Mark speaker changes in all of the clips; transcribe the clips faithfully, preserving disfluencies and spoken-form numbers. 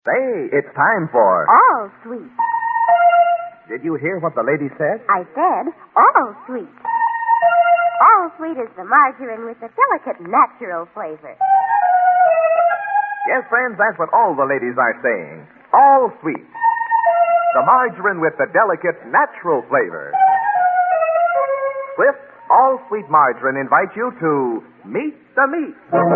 Speaker 1: Say, it's time for...
Speaker 2: All sweet.
Speaker 1: Did you hear what the lady said?
Speaker 2: I said all sweet. All sweet is the margarine with the delicate natural flavor.
Speaker 1: Yes, friends, that's what all the ladies are saying. All sweet. The margarine with the delicate natural flavor. Swift All Sweet Margarine invites you to Meet the Meat.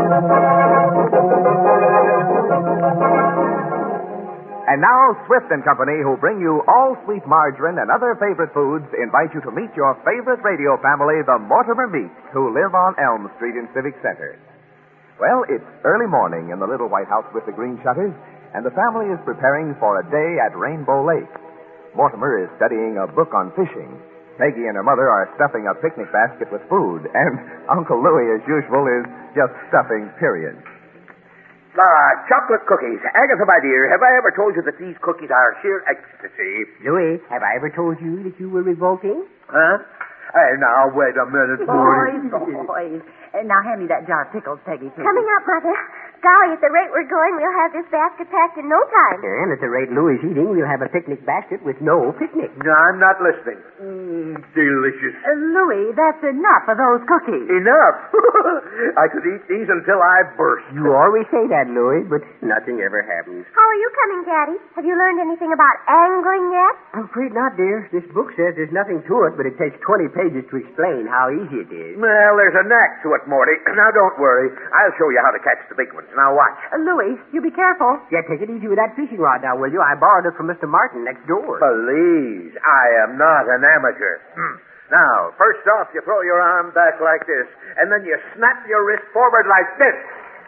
Speaker 1: And now, Swift and Company, who bring you All Sweet Margarine and other favorite foods, invite you to meet your favorite radio family, the Mortimer Meats, who live on Elm Street in Civic Center. Well, it's early morning in the little white house with the green shutters, and the family is preparing for a day at Rainbow Lake. Mortimer is studying a book on fishing. Peggy and her mother are stuffing a picnic basket with food, and Uncle Louie, as usual, is just stuffing, period.
Speaker 3: Ah, chocolate cookies. Agatha, my dear, have I ever told you that these cookies are sheer ecstasy?
Speaker 4: Louis, have I ever told you that you were revolting?
Speaker 3: Huh? Hey, now, wait a minute,
Speaker 5: Boys, boys. And now hand me that jar of pickles, Peggy, please.
Speaker 2: Coming up, Mother. Golly, at the rate we're going, we'll have this basket packed in no time.
Speaker 4: And at the rate Louis is eating, we'll have a picnic basket with no picnic.
Speaker 3: No, I'm not listening. Mm, delicious.
Speaker 5: Uh, Louis, that's enough of those cookies.
Speaker 3: Enough. I could eat these until I burst.
Speaker 4: You always say that, Louis, but nothing ever happens.
Speaker 2: How are you coming, Daddy? Have you learned anything about angling yet?
Speaker 4: I'm afraid not, dear. This book says there's nothing to it, but it takes twenty pages to explain how easy it is.
Speaker 3: Well, there's a knack to it, Morty. Now, don't worry. I'll show you how to catch the big ones. Now, watch.
Speaker 5: Uh, Louis, you be careful.
Speaker 4: Yeah, take it easy with that fishing rod now, will you? I borrowed it from Mister Martin next door.
Speaker 3: Please, I am not an amateur. Hmm. Now, first off, you throw your arm back like this, and then you snap your wrist forward like this.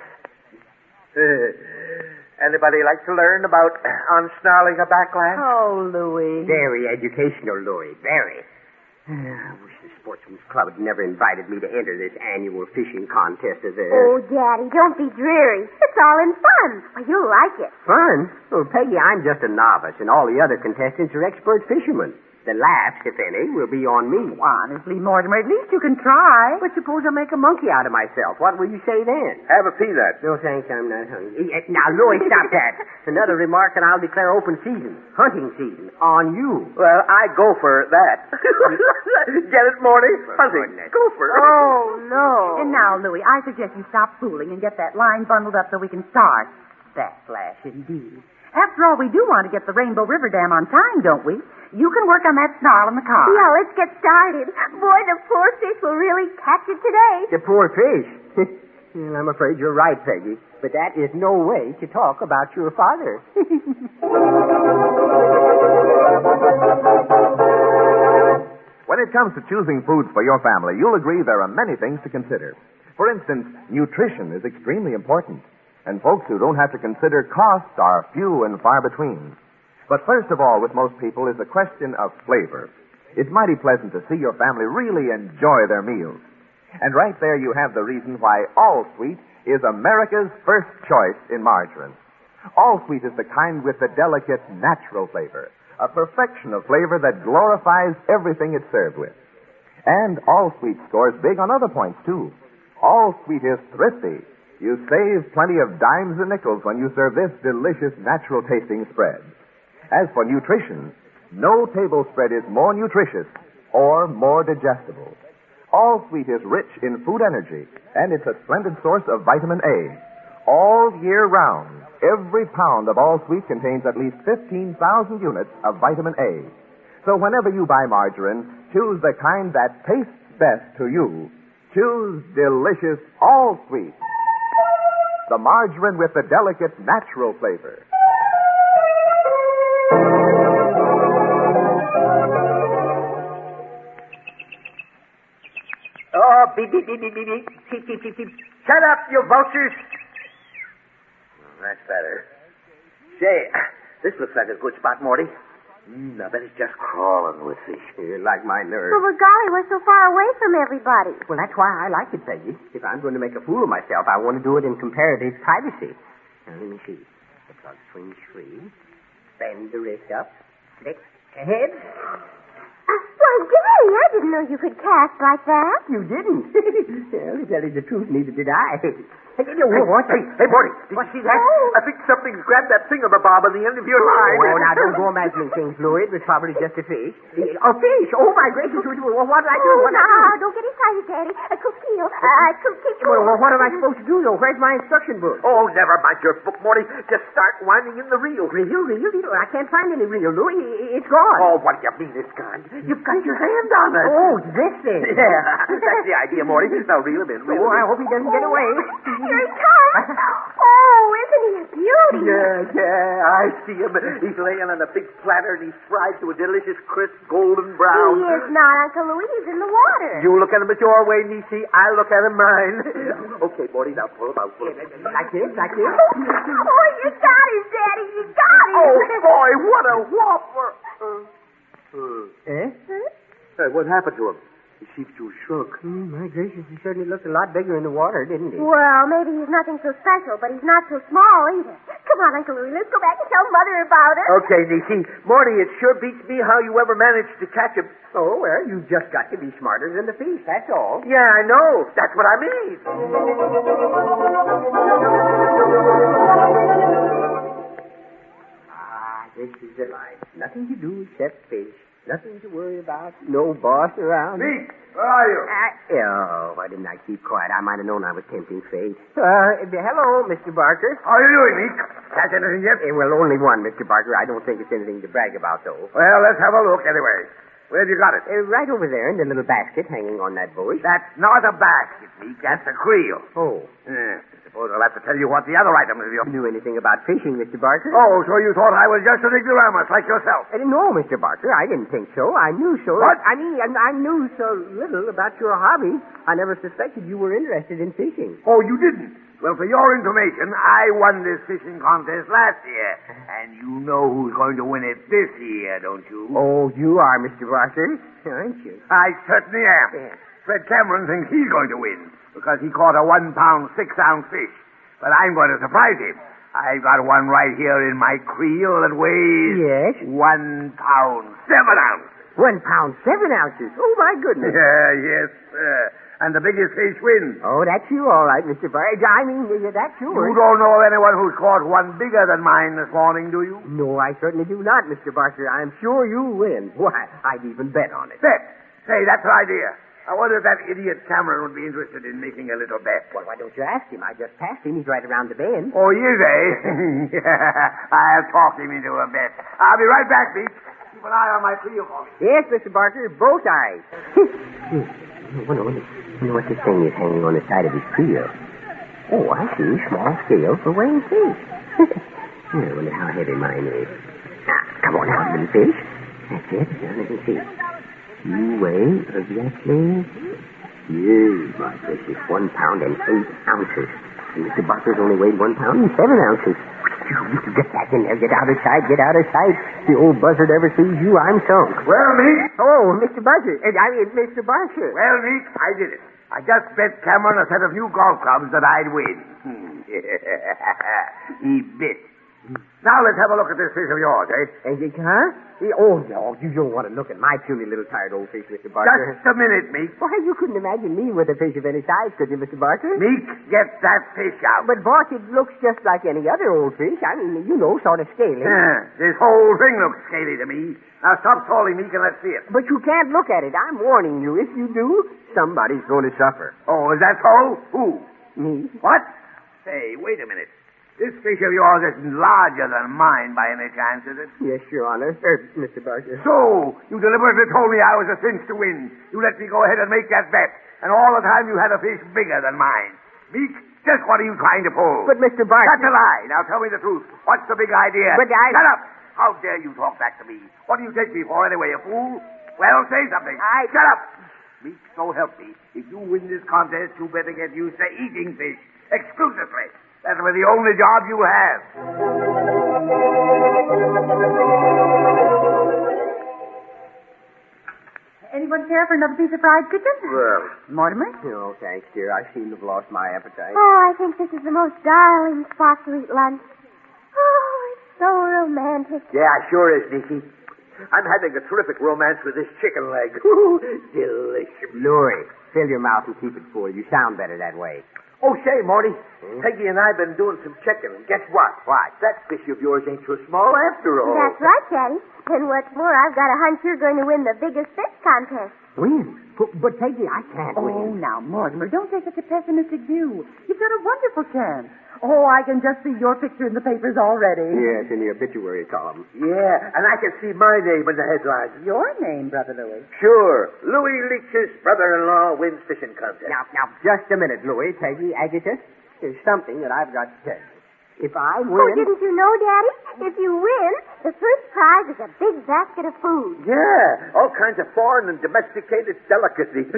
Speaker 3: Anybody like to learn about unsnarling a backlash?
Speaker 5: Oh, Louis.
Speaker 4: Very educational, Louis. Very. I wish the Sportsman's Club had never invited me to enter this annual fishing contest of theirs.
Speaker 2: Oh, Daddy, don't be dreary. It's all in fun. Well, you'll like it.
Speaker 4: Fun? Well, Peggy, I'm just a novice, and all the other contestants are expert fishermen. The laughs, if any, will be on me.
Speaker 5: Honestly, Mortimer, at least you can try.
Speaker 4: But suppose I make a monkey out of myself. What will you say then?
Speaker 3: Have a peanut.
Speaker 4: No, thanks, I'm not hungry. Eh, Now, Louis, stop that. Another remark, and I'll declare open season. Hunting season. On you.
Speaker 3: Well, I go for that. Get it, Morty? Hunting. Go for it.
Speaker 2: Oh, no.
Speaker 5: And now, Louis, I suggest you stop fooling and get that line bundled up so we can start. Backlash, indeed. After all, we do want to get the Rainbow River Dam on time, don't we? You can work on that snarl in the car.
Speaker 2: Yeah, let's get started. Boy, the poor fish will really catch it today.
Speaker 4: The poor fish. Well, I'm afraid you're right, Peggy. But that is no way to talk about your father.
Speaker 1: When it comes to choosing foods for your family, you'll agree there are many things to consider. For instance, nutrition is extremely important. And folks who don't have to consider costs are few and far between. But first of all, with most people, is the question of flavor. It's mighty pleasant to see your family really enjoy their meals. And right there you have the reason why All Sweet is America's first choice in margarine. All Sweet is the kind with the delicate, natural flavor. A perfection of flavor that glorifies everything it's served with. And All Sweet scores big on other points, too. All Sweet is thrifty. You save plenty of dimes and nickels when you serve this delicious, natural-tasting spread. As for nutrition, no table spread is more nutritious or more digestible. All Sweet is rich in food energy, and it's a splendid source of vitamin A. All year round, every pound of All Sweet contains at least fifteen thousand units of vitamin A. So whenever you buy margarine, choose the kind that tastes best to you. Choose delicious All Sweet. The margarine with the delicate, natural flavor.
Speaker 3: Oh, beep, beep, beep, beep, beep, beep, beep, beep, beep, beep. Shut up, you vultures. That's better. Say, this looks like a good spot, Morty. Mm, I bet it's just crawling with fish.
Speaker 4: You like my nerves.
Speaker 2: Well, golly, we're so far away from everybody.
Speaker 4: Well, that's why I like it, Peggy. If I'm going to make a fool of myself, I want to do it in comparative privacy. Now, let me see. The plug swings free. Bend the wrist up. Flick ahead.
Speaker 2: Uh, why, Daddy, Daddy, I didn't know you could cast like that.
Speaker 4: You didn't? Well, to tell you the truth, neither did I. Hey,
Speaker 3: Hey, hey, hey, Morty, did you see that? I think something's grabbed that thingamabob on the end of your line.
Speaker 4: Oh, now don't go imagining things, Louis. It was probably just a fish. A fish? Oh, my gracious. Well, what did I do?
Speaker 2: Oh,
Speaker 4: What did I
Speaker 2: now,
Speaker 4: do?
Speaker 2: don't get excited, Daddy. Uh, Coquille, uh, Coquille.
Speaker 4: Well, well, what am I supposed to do, though? Where's my instruction book?
Speaker 3: Oh, never mind your book, Morty. Just start winding in the reel.
Speaker 4: Reel, reel, reel. I can't find any reel, Louis. It's gone.
Speaker 3: Oh, what do you mean it's gone? You've got your hand on it.
Speaker 4: Oh, this thing.
Speaker 3: Yeah, that's the idea, Morty. Now reel him in. Reel
Speaker 4: Oh,
Speaker 3: him in.
Speaker 4: I hope he doesn't get away.
Speaker 2: Here he comes. Oh, isn't he a beauty?
Speaker 3: Yeah, yeah, I see him. He's laying on a big platter and he's fried to a delicious, crisp, golden brown.
Speaker 2: He is not, Uncle Louis. He's in the water.
Speaker 3: You look at him at your way, Niecy. I look at him mine. Okay, Morty, now pull him out. Pull him.
Speaker 4: Like this, like this.
Speaker 2: Oh, you got him, Daddy. You got him.
Speaker 3: Oh, boy, what a whopper. Uh, uh,
Speaker 4: Eh?
Speaker 2: Huh?
Speaker 3: hey, what happened to him? He seems to have shrunk.
Speaker 4: Oh, my gracious. He certainly looked a lot bigger in the water, didn't he?
Speaker 2: Well, maybe he's nothing so special, but he's not so small either. Come on, Uncle Louis. Let's go back and tell Mother about it.
Speaker 3: Okay, Niecy. Morty, it sure beats me how you ever managed to catch him.
Speaker 4: Oh, well, you've just got to be smarter than the fish, that's all.
Speaker 3: Yeah, I know. That's what I mean.
Speaker 4: Ah, this is the life. Nothing to do except fish. Nothing to worry about. No boss around.
Speaker 3: Meek, where are you?
Speaker 4: Uh, oh, why didn't I keep quiet? I might have known I was tempting fate. Uh, hello, Mister Barker.
Speaker 3: How are you doing, Meek? Catch anything yet?
Speaker 4: Eh, well, only one, Mister Barker. I don't think it's anything to brag about, though.
Speaker 3: Well, let's have a look anyway. Where have you got it?
Speaker 4: Uh, right over there in the little basket hanging on that bush.
Speaker 3: That's not a basket, Meek. That's a creel.
Speaker 4: Oh.
Speaker 3: Yeah. I suppose I'll have to tell you what the other item is.
Speaker 4: You knew anything about fishing, Mister Barker?
Speaker 3: Oh, so you thought I was just an ignoramus like yourself?
Speaker 4: Uh, no, Mister Barker. I didn't think so. I knew so.
Speaker 3: What?
Speaker 4: I mean, I, I knew so little about your hobby. I never suspected you were interested in fishing.
Speaker 3: Oh, you didn't? Well, for your information, I won this fishing contest last year. And you know who's going to win it this year, don't you?
Speaker 4: Oh, you are, Mister Barker, aren't you?
Speaker 3: I certainly am.
Speaker 4: Yeah.
Speaker 3: Fred Cameron thinks he's going to win because he caught a one-pound, six-ounce fish. But I'm going to surprise him. I've got one right here in my creel that weighs...
Speaker 4: Yes?
Speaker 3: One pound, seven ounces.
Speaker 4: One pound, seven ounces. Oh, my goodness.
Speaker 3: Yeah, yes, sir. And the biggest fish wins.
Speaker 4: Oh, that's you, all right, Mister Barker. I mean, uh, that's you.
Speaker 3: You don't know of anyone who's caught one bigger than mine this morning, do you?
Speaker 4: No, I certainly do not, Mister Barker. I'm sure you'll win. Why, I'd even bet on it.
Speaker 3: Bet. Say, that's an idea. I wonder if that idiot Cameron would be interested in making a little bet.
Speaker 4: Well, why don't you ask him? I just passed him. He's right around the bend.
Speaker 3: Oh, he is, eh? I'll talk him into a bet. I'll be right back, Beach. Keep an eye on my creel for me.
Speaker 4: Yes, Mister Barker, both eyes. I wonder, wonder, wonder what this thing is hanging on the side of his creel. Oh, I see. Small scale for weighing fish. I wonder how heavy mine is. Now, come on out, little fish. That's it. Now, let me see. You weigh exactly... Yes, my precious, one pound and eight ounces. And Mister Barker's only weighed one pound and seven ounces. You get back in there. Get out of sight. Get out of sight. The old buzzard ever sees you, I'm sunk.
Speaker 3: Well, Meek.
Speaker 4: Oh, Mister Buzzard. I mean, Mister Barker.
Speaker 3: Well, Meek, I did it. I just bet Cameron a set of new golf clubs that I'd win. He bit. Now let's have a look at this fish of yours, eh?
Speaker 4: And you, huh? Oh, no, you don't want to look at my puny little tired old fish, Mister Barker.
Speaker 3: Just a minute, Meek.
Speaker 4: Why, you couldn't imagine me with a fish of any size, could you, Mister Barker?
Speaker 3: Meek, get that fish out.
Speaker 4: But, boss, it looks just like any other old fish. I mean, you know, sort of scaly.
Speaker 3: Yeah, this whole thing looks scaly to me. Now stop stalling, Meek, and let's see it.
Speaker 4: But you can't look at it. I'm warning you. If you do, somebody's going to suffer.
Speaker 3: Oh, is that so? Who?
Speaker 4: Me?
Speaker 3: What? Say, wait a minute. This fish of yours isn't larger than mine by any chance, is it?
Speaker 4: Yes, Your Honor. Er, Mister Barker.
Speaker 3: So, you deliberately told me I was a cinch to win. You let me go ahead and make that bet. And all the time you had a fish bigger than mine. Meek, just what are you trying to pull?
Speaker 4: But, Mister Barker...
Speaker 3: That's a lie. Now tell me the truth. What's the big idea?
Speaker 4: But I...
Speaker 3: Shut up! How dare you talk back to me? What do you take me for anyway, a fool? Well, say something.
Speaker 4: I...
Speaker 3: Shut up! Meek, so help me. If you win this contest, you better get used to eating fish. Exclusively. That'll be the only job you'll have.
Speaker 5: Anyone care for another piece of fried chicken?
Speaker 3: Well,
Speaker 5: Mortimer?
Speaker 4: No, thanks, dear. I seem to have lost my appetite.
Speaker 2: Oh, I think this is the most darling spot to eat lunch. Oh, it's so romantic.
Speaker 3: yeah, sure is, Nicky. I'm having a terrific romance with this chicken leg. Ooh, delicious.
Speaker 4: Louis, fill your mouth and keep it full. You sound better that way.
Speaker 3: Oh, say, Morty, hmm? Peggy and I have been doing some checking, and guess what?
Speaker 4: What?
Speaker 3: That fish of yours ain't so small after all.
Speaker 2: That's right, Daddy. And what's more, I've got a hunch you're going to win the biggest fish contest.
Speaker 4: Win? But, but Peggy, I can't
Speaker 5: Oh,
Speaker 4: win.
Speaker 5: now, Mortimer, don't take such a pessimistic view. You've got a wonderful chance. Oh, I can just see your picture in the papers already.
Speaker 4: Yes, in the obituary column.
Speaker 3: Yeah, and I can see my name in the headlines.
Speaker 5: Your name, Brother Louis.
Speaker 3: Sure. Louis Leach's brother-in-law wins fishing contest.
Speaker 4: Now, now, just a minute, Louis, Peggy, Agatha. There's something that I've got to tell you. If I win...
Speaker 2: Oh, didn't you know, Daddy? If you win, the first prize is a big basket of food.
Speaker 3: Yeah, all kinds of foreign and domesticated delicacies.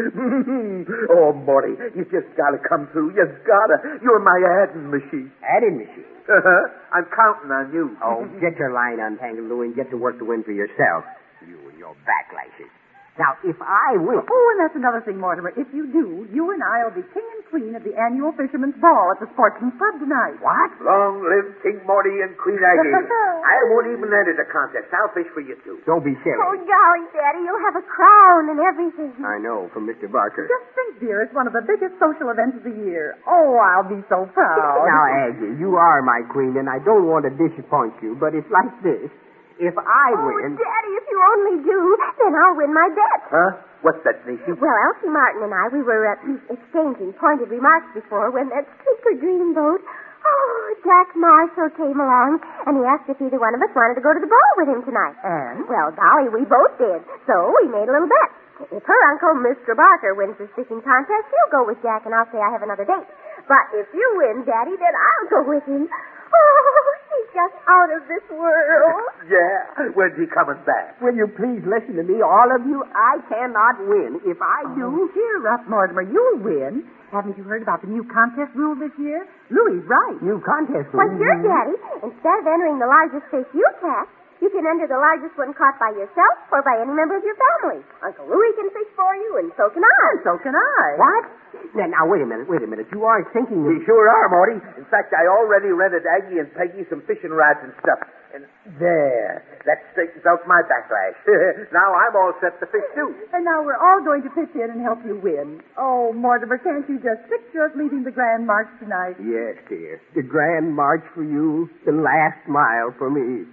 Speaker 3: Oh, Morty, you just gotta come through. You gotta. You're my adding machine.
Speaker 4: Adding machine?
Speaker 3: Uh-huh. I'm counting on you.
Speaker 4: Oh, get your line untangled, Louis, and get to work to win for yourself. You and your backlashes. Now, if I win...
Speaker 5: Oh, and that's another thing, Mortimer. If you do, you and I will be king and queen of the annual Fisherman's Ball at the Sportsman's Club tonight.
Speaker 3: What? Long live King Morty and Queen Aggie. I won't even enter the contest. I'll fish for you, too.
Speaker 4: Don't be silly.
Speaker 2: Oh, golly, Daddy, you'll have a crown and everything.
Speaker 4: I know, from Mister Barker.
Speaker 5: Just think, dear, it's one of the biggest social events of the year. Oh, I'll be so proud.
Speaker 4: Now, Aggie, you are my queen, and I don't want to disappoint you, but it's like this. If I
Speaker 2: Oh,
Speaker 4: win...
Speaker 2: Daddy, if you only do, then I'll win my bet.
Speaker 3: Huh? What's that, Niecy?
Speaker 2: Well, Elsie Martin and I, we were uh, exchanging pointed remarks before when that super dream boat... Oh, Jack Marshall came along, and he asked if either one of us wanted to go to the ball with him tonight.
Speaker 5: And?
Speaker 2: Well, golly, we both did. So we made a little bet. If her uncle, Mister Barker, wins this fishing contest, he'll go with Jack, and I'll say I have another date. But if you win, Daddy, then I'll go with him. Oh, he's just out of this world.
Speaker 3: Yeah. When's he coming back?
Speaker 4: Will you please listen to me, all of you? I cannot win. If I do...
Speaker 5: Oh, cheer up, Mortimer. You'll win. Haven't you heard about the new contest rule this year? Louis, right.
Speaker 4: New contest
Speaker 2: Why,
Speaker 4: rule.
Speaker 2: sure, Daddy. Instead of entering the largest fish you catch, you can enter the largest one caught by yourself or by any member of your family. Uncle Louis can fish for you, and so can I.
Speaker 5: And so can I.
Speaker 4: What? Now, now, wait a minute, wait a minute. You aren't thinking
Speaker 3: We
Speaker 4: of...
Speaker 3: sure are, Morty. In fact, I already rented Aggie and Peggy some fishing rods and stuff. And there. That straightens out my backlash. Now I'm all set to fish, too.
Speaker 5: And now we're all going to pitch in and help you win. Oh, Mortimer, can't you just picture us leading the Grand March tonight?
Speaker 4: Yes, dear. The grand march for you, the last mile for me.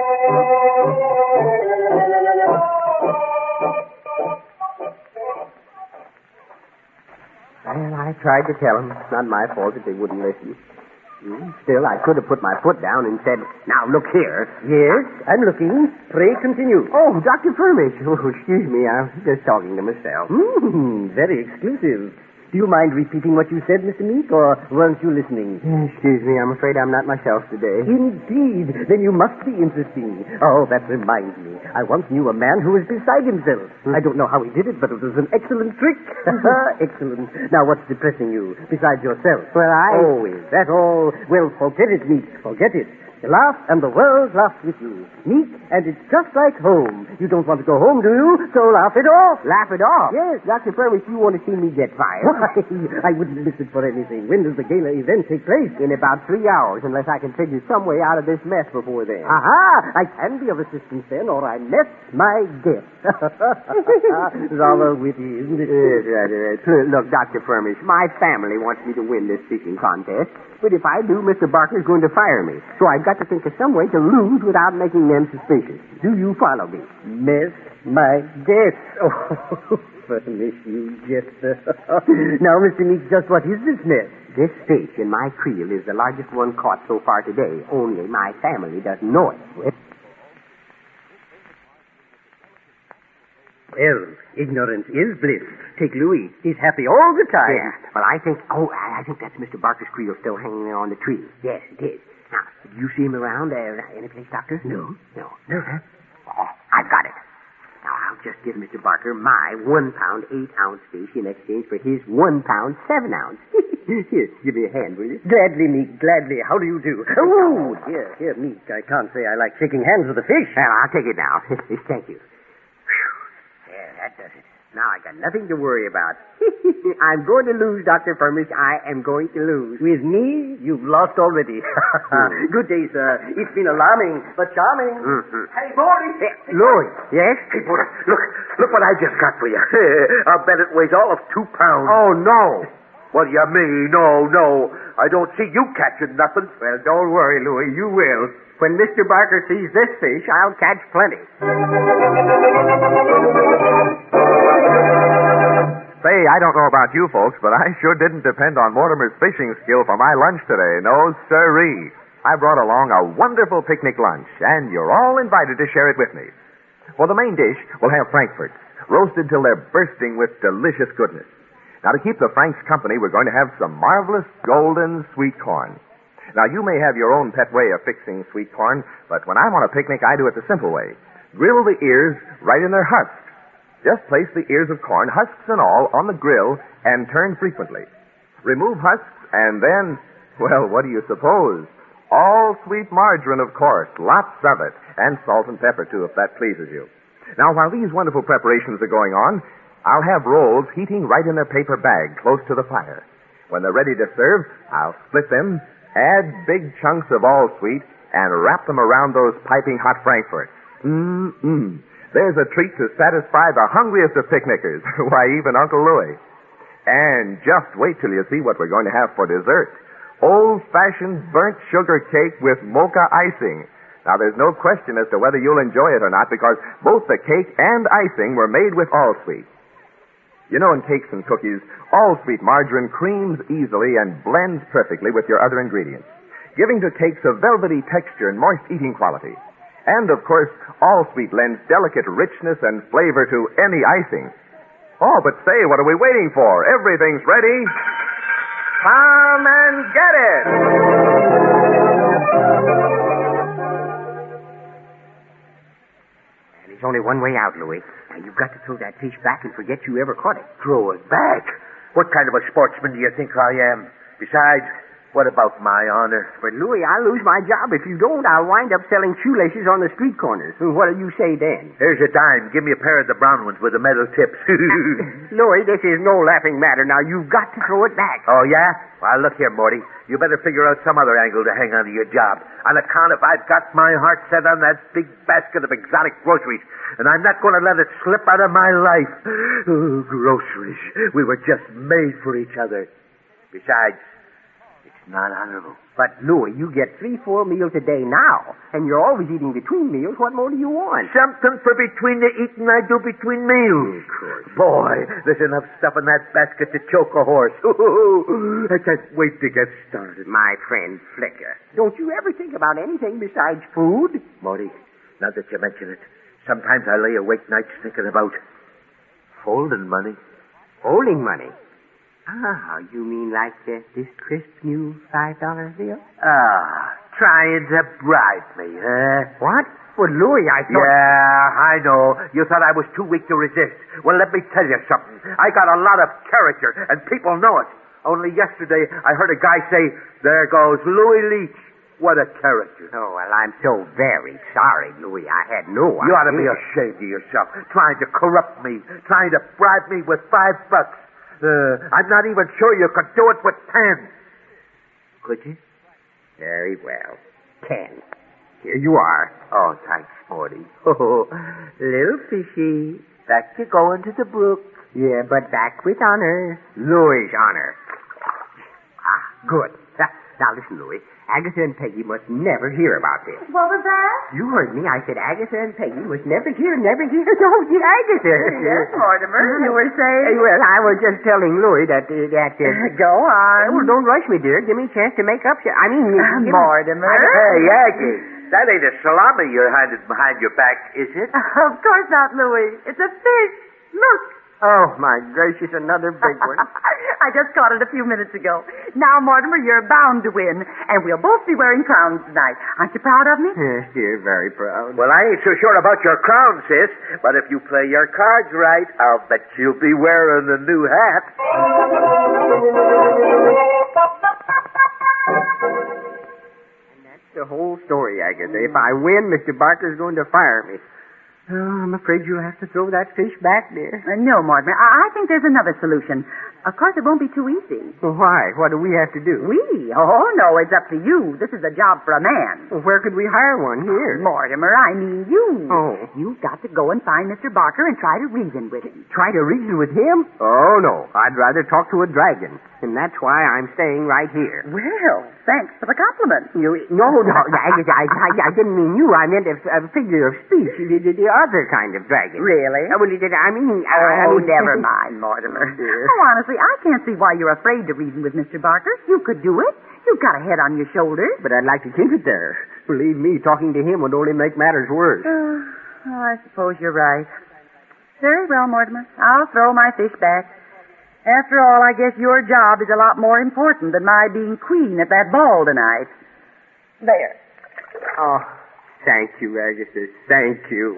Speaker 4: Well, I tried to tell them. It's not my fault that they wouldn't listen. Hmm, Still, I could have put my foot down and said, now, look here. Yes, I'm looking. Pray continue. Oh, Doctor Furmish. Oh, excuse me. I'm just talking to myself.
Speaker 6: Hmm, very exclusive. Do you mind repeating what you said, Mister Meek, or weren't you listening?
Speaker 4: Excuse me. I'm afraid I'm not myself today.
Speaker 6: Indeed. Then you must be interesting. Oh, that reminds me. I once knew a man who was beside himself. I don't know how he did it, but it was an excellent trick. Excellent. Now, what's depressing you besides yourself?
Speaker 4: Well, I...
Speaker 6: Oh, is that all? Well, forget it, Meek. Forget it. You laugh, and the world laughs with you. Meek, and it's just like home. You don't want to go home, do you? So laugh it off.
Speaker 4: Laugh it off?
Speaker 6: Yes.
Speaker 4: Doctor Furmish, you want to see me get fired?
Speaker 6: Why, I wouldn't miss it for anything. When does the gala event take place?
Speaker 4: In about three hours, unless I can figure some way out of this mess before then.
Speaker 6: Aha! I can be of assistance then, or I mess my guess. Rather witty, isn't it?
Speaker 4: Yes, right, right. Look, Doctor Furmish, my family wants me to win this fishing contest, but if I do, Mister Barker's going to fire me. So I've got to think of some way to lose without making them suspicious. Do you follow me?
Speaker 6: Mess my guess. Oh, Furmish, you jester. Now, Mister Meek, just what is this mess?
Speaker 4: This fish in my creel is the largest one caught so far today, only my family doesn't know it.
Speaker 6: Well, ignorance is bliss. Take Louis. He's happy all the time.
Speaker 4: Yeah. Well, I think, oh, I I think that's Mister Barker's creel still hanging there on the tree. Yes, it is. Now, do you see him around uh, any place, Doctor?
Speaker 6: No.
Speaker 4: No.
Speaker 6: No, huh?
Speaker 4: Oh, I've got it. Now, I'll just give Mister Barker my one pound, eight ounce fish in exchange for his one pound, seven ounce.
Speaker 6: Here, give me a hand, will you? Gladly, Meek, gladly. How do you do? Oh, here, here, Meek. I can't say I like shaking hands with a fish.
Speaker 4: Well, I'll take it now. Thank you. Whew. Yeah, that does it.
Speaker 6: Now I got nothing to worry about. I'm going to lose, Doctor Furmish. I am going to lose. With me, you've lost already. Good day, sir. It's been alarming, but charming.
Speaker 3: Mm-hmm. Hey, Morty.
Speaker 6: Hey, Louis. Yes?
Speaker 3: Hey, Morty, look, look what I just got for you. I'll bet it weighs all of two pounds.
Speaker 6: Oh, no.
Speaker 3: What do you mean? No, no. I don't see you catching nothing.
Speaker 6: Well, don't worry, Louis. You will. When Mister Barker sees this fish, I'll catch plenty.
Speaker 1: Say, I don't know about you folks, but I sure didn't depend on Mortimer's fishing skill for my lunch today. No, sirree. I brought along a wonderful picnic lunch, and you're all invited to share it with me. For the main dish, we'll have frankfurts, roasted till they're bursting with delicious goodness. Now, to keep the Franks company, we're going to have some marvelous golden sweet corn. Now, you may have your own pet way of fixing sweet corn, but when I'm on a picnic, I do it the simple way. Grill the ears right in their husks. Just place the ears of corn, husks and all, on the grill and turn frequently. Remove husks and then, well, what do you suppose? All sweet margarine, of course, lots of it, and salt and pepper, too, if that pleases you. Now, while these wonderful preparations are going on, I'll have rolls heating right in their paper bag close to the fire. When they're ready to serve, I'll split them, add big chunks of all sweet, and wrap them around those piping hot frankfurts. Mmm-mmm. There's a treat to satisfy the hungriest of picnickers. Why, even Uncle Louis. And just wait till you see what we're going to have for dessert. Old-fashioned burnt sugar cake with mocha icing. Now, there's no question as to whether you'll enjoy it or not, because both the cake and icing were made with all-sweet. You know, in cakes and cookies, all-sweet margarine creams easily and blends perfectly with your other ingredients, giving to cakes a velvety texture and moist eating quality. And, of course, all-sweet lends delicate richness and flavor to any icing. Oh, but say, what are we waiting for? Everything's ready. Come and get it!
Speaker 6: And there's only one way out, Louis. Now, you've got to throw that fish back and forget you ever caught it.
Speaker 3: Throw it back? What kind of a sportsman do you think I am? Besides, what about my honor?
Speaker 6: But, Louis, I'll lose my job. If you don't, I'll wind up selling shoelaces on the street corners. What'll you say then?
Speaker 3: Here's a dime. Give me a pair of the brown ones with the metal tips.
Speaker 6: Louis, this is no laughing matter. Now, you've got to throw it back.
Speaker 3: Oh, yeah? Well, look here, Morty. You better figure out some other angle to hang onto your job. On account of I've got my heart set on that big basket of exotic groceries, and I'm not going to let it slip out of my life. Oh, groceries. We were just made for each other. Besides, not honorable.
Speaker 6: But, Louis, you get three, four meals a day now, and you're always eating between meals. What more do you want?
Speaker 3: Something for between the eating I do between meals.
Speaker 6: Of course.
Speaker 3: Boy, there's enough stuff in that basket to choke a horse. I can't wait to get started.
Speaker 6: My friend Flicker, don't you ever think about anything besides food?
Speaker 3: Morty, now that you mention it, sometimes I lay awake nights thinking about folding money.
Speaker 6: Folding money? Ah, you mean like uh, this crisp new five dollar bill?
Speaker 3: Ah, trying to bribe me, huh?
Speaker 6: What? Well, Louis, I thought...
Speaker 3: Yeah, I know. You thought I was too weak to resist. Well, let me tell you something. I got a lot of character, and people know it. Only yesterday, I heard a guy say, there goes Louis Leach. What a character.
Speaker 6: Oh, well, I'm so very sorry, Louis. I had no idea.
Speaker 3: You ought to be ashamed of yourself, trying to corrupt me, trying to bribe me with five bucks. Uh, I'm not even sure you could do it with ten.
Speaker 6: Could you? Very well. Ten. Here you are.
Speaker 3: Oh, thanks, Morty. Oh, little fishy. Back you go into the brook.
Speaker 6: Yeah, but back with honor. Louis' honor. Ah, good. Now, listen, Louis. Agatha and Peggy must never hear about this.
Speaker 2: What was that?
Speaker 6: You heard me. I said Agatha and Peggy must never hear, never hear. Don't you, Agatha?
Speaker 5: Yes, Mortimer. You were saying?
Speaker 6: Hey, well, I was just telling Louis that... Uh, that uh,
Speaker 5: Go on.
Speaker 6: Well, don't rush me, dear. Give me a chance to make up. I mean...
Speaker 5: Uh, Mortimer.
Speaker 3: Hey, Aggie. That ain't a salami you're handed behind your back, is it?
Speaker 5: Of course not, Louis. It's a fish. Look.
Speaker 6: Oh, my gracious, another big one.
Speaker 5: I just caught it a few minutes ago. Now, Mortimer, you're bound to win, and we'll both be wearing crowns tonight. Aren't you proud of me?
Speaker 6: Yes, dear, very proud.
Speaker 3: Well, I ain't so sure about your crown, sis, but if you play your cards right, I'll bet you'll be wearing the new hat.
Speaker 6: And that's the whole story, Agatha. If I win, Mister Barker's going to fire me. Oh, I'm afraid you'll have to throw that fish back, dear.
Speaker 5: Uh, no, Mortimer. I-, I think there's another solution. Of course, it won't be too easy.
Speaker 6: Well, why? What do we have to do?
Speaker 5: We? Oh, no, it's up to you. This is a job for a man.
Speaker 6: Well, where could we hire one here?
Speaker 5: Mortimer, I mean you.
Speaker 6: Oh.
Speaker 5: You've got to go and find Mister Barker and try to reason with him.
Speaker 6: Try to reason with him? Oh, no. I'd rather talk to a dragon. And that's why I'm staying right here.
Speaker 5: Well, thanks for the compliment.
Speaker 6: You, no, no, I, I, I, I didn't mean you. I meant a, a figure of speech. The, the, the other kind of dragon.
Speaker 5: Really?
Speaker 6: Uh, well, I mean... I, I
Speaker 5: Oh,
Speaker 6: mean,
Speaker 5: never mind, Mortimer.
Speaker 6: Dear.
Speaker 5: Oh, honestly, I can't see why you're afraid to reason with Mister Barker. You could do it. You've got a head on your shoulders.
Speaker 6: But I'd like to keep it there. Believe me, talking to him would only make matters worse.
Speaker 5: Uh, oh, I suppose you're right. Very well, Mortimer. I'll throw my fish back. After all, I guess your job is a lot more important than my being queen at that ball tonight. There.
Speaker 6: Oh, thank you, Agassiz. Thank you.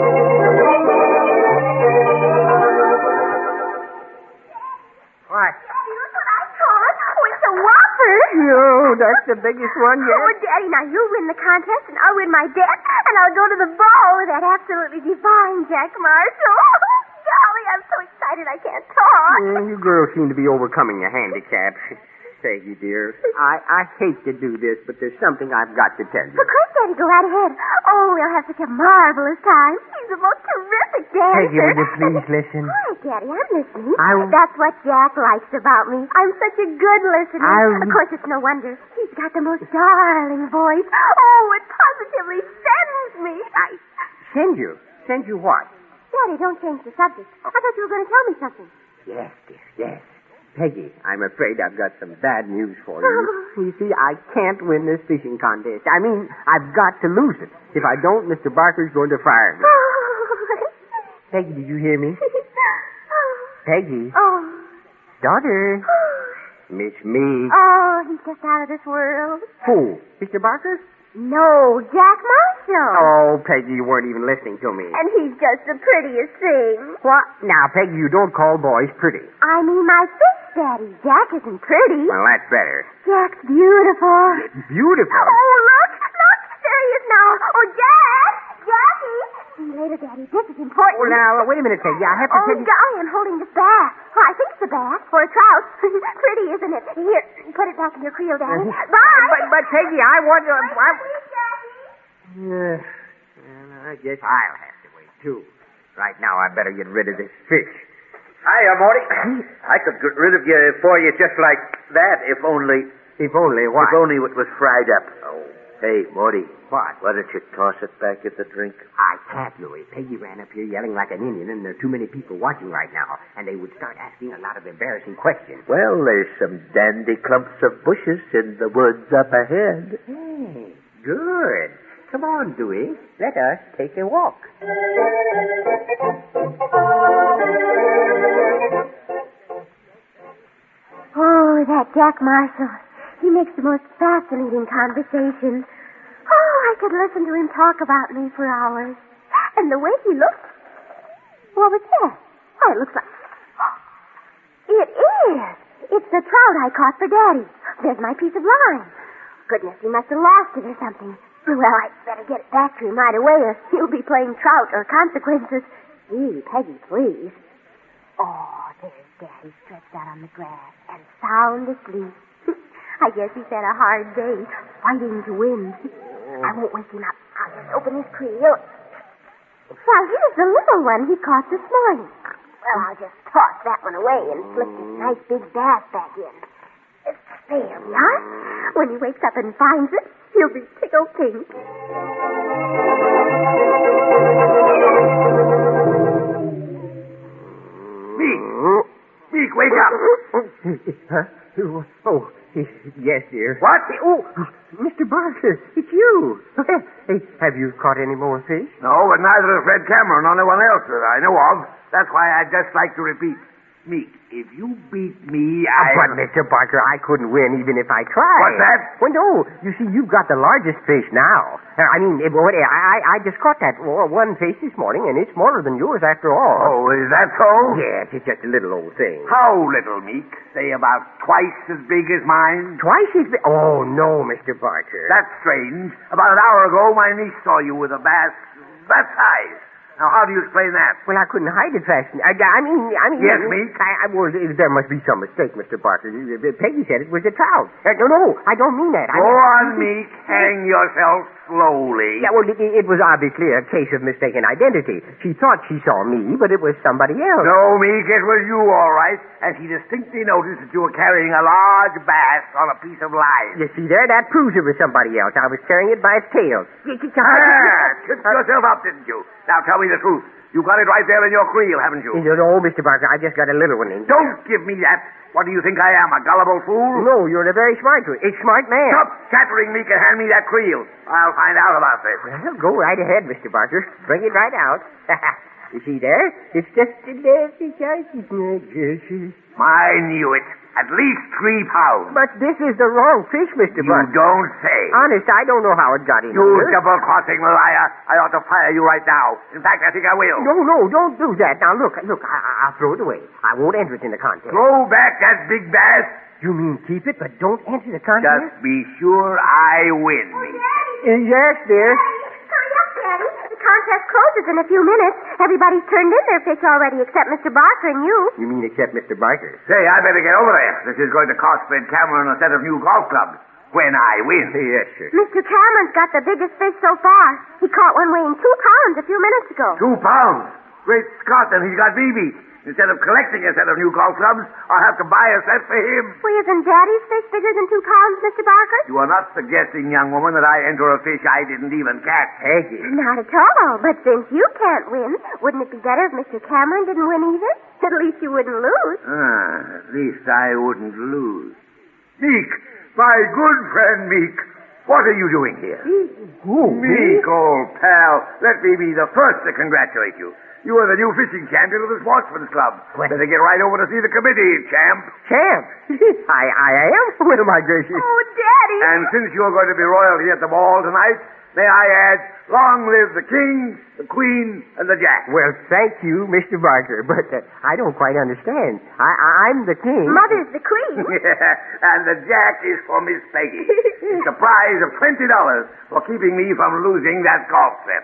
Speaker 6: What?
Speaker 2: Look what I caught. Oh, it's a whopper.
Speaker 6: No, that's the biggest one yet.
Speaker 2: Oh, Daddy, now you win the contest, and I'll win my bet, and I'll go to the ball with that absolutely divine Jack Marshall. Golly, I'm so excited I can't talk.
Speaker 6: Mm, you girls seem to be overcoming your handicaps. Peggy, dear, I, I hate to do this, but there's something I've got to tell you.
Speaker 2: Of course, Daddy, go right ahead. Oh, we'll have such a marvelous time. He's the most terrific dancer.
Speaker 6: Peggy, will you please listen?
Speaker 2: All right, Daddy, I'm listening.
Speaker 6: I-
Speaker 2: That's what Jack likes about me. I'm such a good listener.
Speaker 6: I-
Speaker 2: Of course, it's no wonder. He's got the most darling voice. Oh, it positively sends me.
Speaker 6: I send you? Send you what?
Speaker 2: Daddy, don't change the subject. I thought you were going to tell me something.
Speaker 6: Yes, dear, yes. Peggy, I'm afraid I've got some bad news for you. You see, I can't win this fishing contest. I mean, I've got to lose it. If I don't, Mister Barker's going to fire me. Peggy, did you hear me? Peggy.
Speaker 2: Oh.
Speaker 6: Daughter. Miss me.
Speaker 2: Oh, he's just out of this world.
Speaker 6: Who? Mister Barker?
Speaker 2: No, Jack Marshall.
Speaker 6: Oh, Peggy, you weren't even listening to me.
Speaker 2: And he's just the prettiest thing.
Speaker 6: What? Now, Peggy, you don't call boys pretty.
Speaker 2: I mean my fish, Daddy. Jack isn't pretty.
Speaker 6: Well, that's better.
Speaker 2: Jack's beautiful.
Speaker 6: Beautiful.
Speaker 2: Oh, look, look. There he is now. Oh, Jack. Jackie. See you later, Daddy. This is important.
Speaker 6: Well, now, wait a minute, Peggy. I have to
Speaker 2: Oh,
Speaker 6: tell you...
Speaker 2: golly, I'm holding this bass. Well, I think it's a bass for a trout. Pretty, isn't it? Here, put it back in your creel, Daddy. Bye.
Speaker 6: But, but, Peggy, I want to...
Speaker 2: Wait,
Speaker 6: I...
Speaker 2: please, Jackie.
Speaker 6: Uh, well, I guess I'll have to wait, too. Right now, I better get rid of this fish.
Speaker 3: Hiya, Morty. I could get rid of you for you just like that, if only...
Speaker 6: If only what?
Speaker 3: If only it was fried up. Oh. Hey, Morty.
Speaker 6: What?
Speaker 3: Why don't you toss it back at the drink?
Speaker 6: I can't, Louis. Peggy ran up here yelling like an Indian, and there are too many people watching right now, and they would start asking a lot of embarrassing questions.
Speaker 3: Well, there's some dandy clumps of bushes in the woods up ahead.
Speaker 6: Hey, good. Come on, Dewey. Let us take a walk.
Speaker 2: Oh, that Jack Marshall. He makes the most fascinating conversation. Oh, I could listen to him talk about me for hours. And the way he looks... What was that? Oh, it looks like... It is! It's the trout I caught for Daddy. There's my piece of line. Goodness, he must have lost it or something. Well, I'd better get it back to him right away or he'll be playing trout or consequences. Gee, Peggy, please. Oh, there's Daddy stretched out on the grass and sound asleep. I guess he's had a hard day fighting to win. I won't wake him up. I'll just open his creel. Why, here's the little one he caught this morning. Well, I'll just toss that one away and slip this nice big bass back in. There we are. When he wakes up and finds it, he'll be tickled pink.
Speaker 3: Meek! Meek, wake up!
Speaker 6: Huh? Oh, yes, dear.
Speaker 3: What?
Speaker 6: Oh, Mister Barker, it's you. Hey, have you caught any more fish?
Speaker 3: No, but neither has Red Cameron or anyone else that I know of. That's why I'd just like to repeat. Meek, if you beat me, I...
Speaker 6: But, Mister Barker, I couldn't win even if I tried.
Speaker 3: What's that?
Speaker 6: Well, no. You see, you've got the largest fish now. Uh, I mean, it, well, I, I I just caught that uh, one fish this morning, and it's smaller than yours after all.
Speaker 3: Oh, is that so?
Speaker 6: Yes, it's just a little old thing.
Speaker 3: How little, Meek? Say about twice as big as mine?
Speaker 6: Twice as big? Oh, no, Mister Barker.
Speaker 3: That's strange. About an hour ago, my niece saw you with a bass that size. Now, how do you explain that?
Speaker 4: Well, I couldn't hide it fast. I, I mean, I mean...
Speaker 3: Yes,
Speaker 4: I,
Speaker 3: Meek?
Speaker 4: I, I, well, there must be some mistake, Mister Barker. Peggy said it was a trout. Uh, no, no, I don't mean that. I
Speaker 3: Go
Speaker 4: mean,
Speaker 3: on, Meek. Hang yourself slowly.
Speaker 4: Yeah, well, it, it was obviously a case of mistaken identity. She thought she saw me, but it was somebody else.
Speaker 3: No, Meek, it was you, all right. And she distinctly noticed that you were carrying a large bass on a piece of line.
Speaker 4: You see there? That proves it was somebody else. I was carrying it by its tail.
Speaker 3: Ah, tripped yourself up, didn't you? Now, tell me the truth. You got it right there in your creel, haven't you?
Speaker 4: No, Mister Barker, I just got a little one in.
Speaker 3: Don't give me that. What do you think I am, a gullible fool?
Speaker 4: No, you're a very smart one. A smart man.
Speaker 3: Stop chattering, Meek, and hand me that creel. I'll find out about this.
Speaker 4: Well, go right ahead, Mister Barker. Bring it right out. You see there? It's just a little choice.
Speaker 3: I knew it. At least three pounds.
Speaker 4: But this is the wrong fish, Mister
Speaker 3: You
Speaker 4: Barker.
Speaker 3: don't say.
Speaker 4: Honest, I don't know how it got in
Speaker 3: You
Speaker 4: here.
Speaker 3: double-crossing liar. I ought to fire you right now. In fact, I think I will.
Speaker 4: No, no, don't do that. Now, look, look, I, I'll throw it away. I won't enter it in the contest.
Speaker 3: Throw back that big bass.
Speaker 4: You mean keep it, but don't enter the contest?
Speaker 3: Just be sure I win, Meek.
Speaker 4: Uh, yes, dear.
Speaker 2: Hurry up, Daddy. The contest closes in a few minutes. Everybody's turned in their fish already except Mister Barker and you.
Speaker 4: You mean except Mister Barker?
Speaker 3: Say, I better get over there. This is going to cost Fred Cameron a set of new golf clubs. When I win.
Speaker 4: Yes, sir.
Speaker 2: Mister Cameron's got the biggest fish so far. He caught one weighing two pounds a few minutes ago.
Speaker 3: Two pounds. Great Scott, and he's got B B. Instead of collecting a set of new golf clubs, I'll have to buy a set for him.
Speaker 2: Well, isn't Daddy's fish bigger than two pounds, Mister Barker?
Speaker 3: You are not suggesting, young woman, that I enter a fish I didn't even catch.
Speaker 4: Peggy.
Speaker 2: Not at all. But since you can't win, wouldn't it be better if Mister Cameron didn't win either? At least you wouldn't lose.
Speaker 3: Ah, at least I wouldn't lose. Meek, my good friend Meek, what are you doing here?
Speaker 4: Who?
Speaker 3: Meek, old pal, let me be the first to congratulate you. You are the new fishing champion of the Sportsman's Club.
Speaker 4: What?
Speaker 3: Better get right over to see the committee, champ.
Speaker 4: Champ. I, I am? Well, my gracious.
Speaker 2: Oh, Daddy.
Speaker 3: And since you're going to be royalty at the ball tonight, may I add, long live the king, the queen, and the jack.
Speaker 4: Well, thank you, Mister Barker, but uh, I don't quite understand. I, I, I'm the king.
Speaker 2: Mother's the queen.
Speaker 3: And the jack is for Miss Peggy. It's a prize of twenty dollars for keeping me from losing that golf set.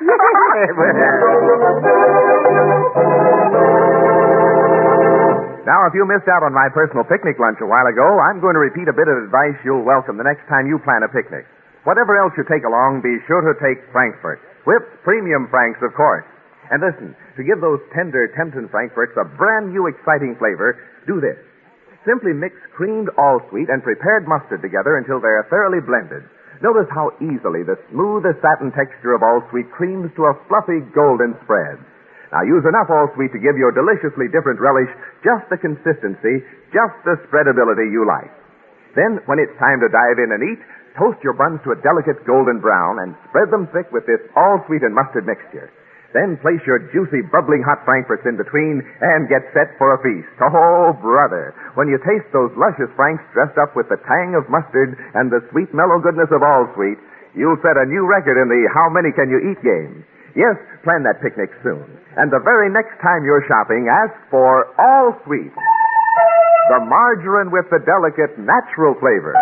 Speaker 1: Now, if you missed out on my personal picnic lunch a while ago, I'm going to repeat a bit of advice you'll welcome the next time you plan a picnic. Whatever else you take along, be sure to take Frankfurt. Whipped premium Franks, of course. And listen, to give those tender Tempton Frankfurts a brand new exciting flavor, do this. Simply mix creamed all-sweet and prepared mustard together until they're thoroughly blended. Notice how easily the smooth as satin texture of all-sweet creams to a fluffy golden spread. Now use enough all-sweet to give your deliciously different relish just the consistency, just the spreadability you like. Then, when it's time to dive in and eat, toast your buns to a delicate golden brown and spread them thick with this all-sweet and mustard mixture. Then place your juicy, bubbling hot Frankfurts in between and get set for a feast. Oh, brother, when you taste those luscious Franks dressed up with the tang of mustard and the sweet, mellow goodness of all-sweet, you'll set a new record in the how many can you eat game. Yes, plan that picnic soon. And the very next time you're shopping, ask for all-sweet. The margarine with the delicate, natural flavor.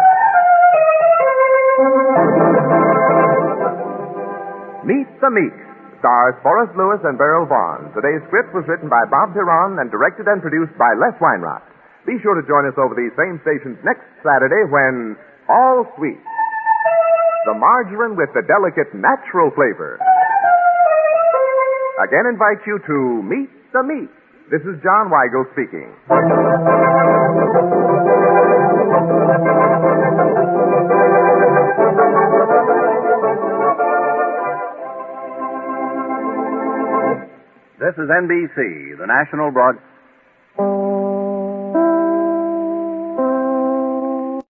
Speaker 1: Meet the Meek. Stars Forrest Lewis and Beryl Vaughn. Today's script was written by Bob Piron and directed and produced by Les Weinrot. Be sure to join us over these same stations next Saturday when All Sweet. The margarine with the delicate natural flavor. Again invite you to Meet the Meek. This is John Weigel speaking.
Speaker 7: This is N B C, the national broad...